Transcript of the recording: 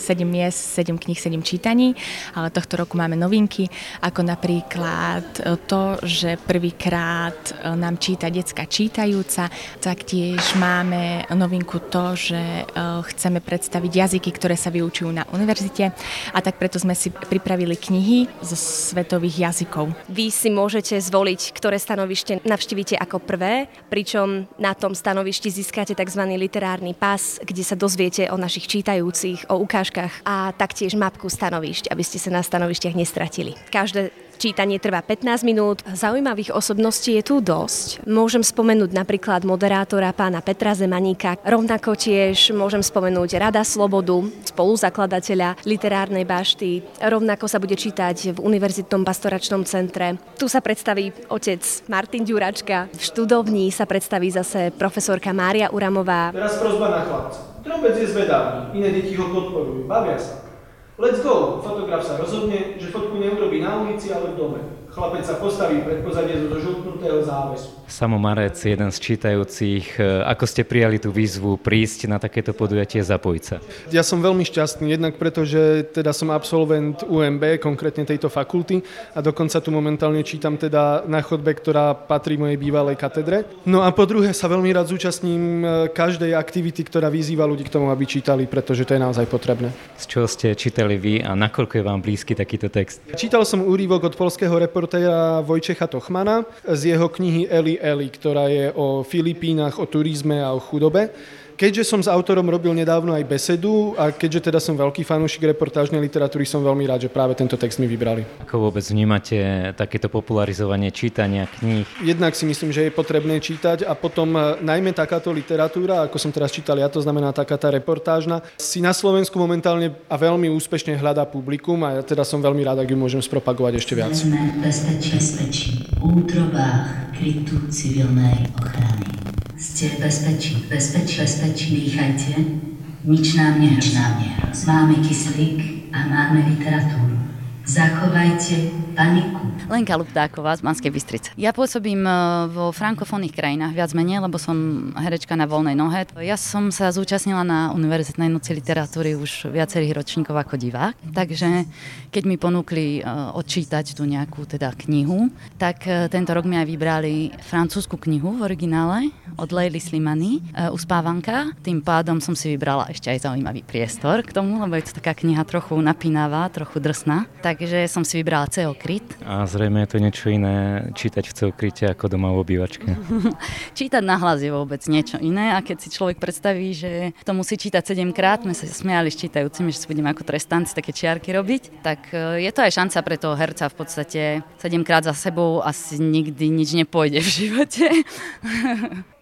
7 miest, 7 kníh, 7 čítaní, ale tohto roku máme novinky, ako napríklad to, že prvýkrát nám číta detská čítajúca. Taktiež máme novinku to, že chceme predstaviť jazyky, ktoré sa vyučujú na univerzite, a tak preto sme si pripravili knihy zo svetových jazykov. Vy si môžete zvoliť, ktoré stanovište navštívite ako prvé, pričom na tom stanovišti získate tzv. Literárny pas, kde sa dozviete o našich čítajúcich, o ukážkach a taktiež mapku stanovišť, aby ste sa na stanovištiach nestratili. Každé čítanie trvá 15 minút. Zaujímavých osobností je tu dosť. Môžem spomenúť napríklad moderátora pána Petra Zemaníka. Rovnako tiež môžem spomenúť Rada Slobodu, spoluzakladateľa Literárnej bašty. Rovnako sa bude čítať v Univerzitnom pastoračnom centre. Tu sa predstaví otec Martin Ďuračka. V študovni sa predstaví zase profesorka Mária Uramová. Teraz prosba na chlapca. Drobec je zvedavý, iné deti ho podporujú, bavia sa. Let's go! Fotograf sa rozhodne, že fotku neurobí na ulici, ale v dome. Chlapec sa postaví pred pozadie zo žltnutého závesu. Samo Marec, jeden z čítajúcich, ako ste prijali tú výzvu prísť na takéto podujatie, zapojiť sa? Ja som veľmi šťastný, jednak preto, že teda som absolvent UMB, konkrétne tejto fakulty, a dokonca tu momentálne čítam teda na chodbe, ktorá patrí mojej bývalej katedre. No a po druhé sa veľmi rád zúčastním každej aktivity, ktorá vyzýva ľudí k tomu, aby čítali, pretože to je naozaj potrebné. Z čoho ste čítali vy a nakoľko je vám blízky takýto text? Čítal som úryvok od poľského reportéra Vojčecha Tochmana z jeho knihy Eli, ktorá je o Filipínach, o turizme a o chudobe. Keďže som s autorom robil nedávno aj besedu a keďže teda som veľký fanúšik reportážnej literatúry, som veľmi rád, že práve tento text mi vybrali. Ako vôbec vnímate takéto popularizovanie čítania kníh? Jednak si myslím, že je potrebné čítať a potom najmä takáto literatúra, ako som teraz čítal ja, to znamená taká tá reportážna, si na Slovensku momentálne a veľmi úspešne hľadá publikum a ja teda som veľmi rád, ak ju môžem spropagovať ešte viac. Bezpečí, útrobách krytu civilnej ochrany. Ste v bezpečí, dýchajte, nič nám nehrozí. Máme kyslík a máme literatúru. Zachovajte paniku. Lenka Luptáková z Banskej Bystrice. Ja pôsobím vo frankofónnych krajinách viac menej, lebo som herečka na voľnej nohe. Ja som sa zúčastnila na Univerzitnej noci literatúry už viacerých ročníkov ako divák, takže keď mi ponúkli odčítať tú nejakú teda knihu, tak tento rok mi aj vybrali francúzsku knihu v originále od Leily Slimany, Uspávanka. Tým pádom som si vybrala ešte aj zaujímavý priestor k tomu, lebo je to taká kniha trochu napínavá, trochu drsná. Takže som si vybrala Ceokryt. A zrejme je to niečo iné čítať v Ceokryte ako doma v obývačke. Čítať nahlas je vôbec niečo iné a keď si človek predstaví, že to musí čítať 7-krát, my sa smiali s čítajúcimi, že si budeme ako trestanci také čiarky robiť, tak je to aj šanca pre toho herca v podstate 7-krát za sebou asi nikdy nič nepôjde v živote.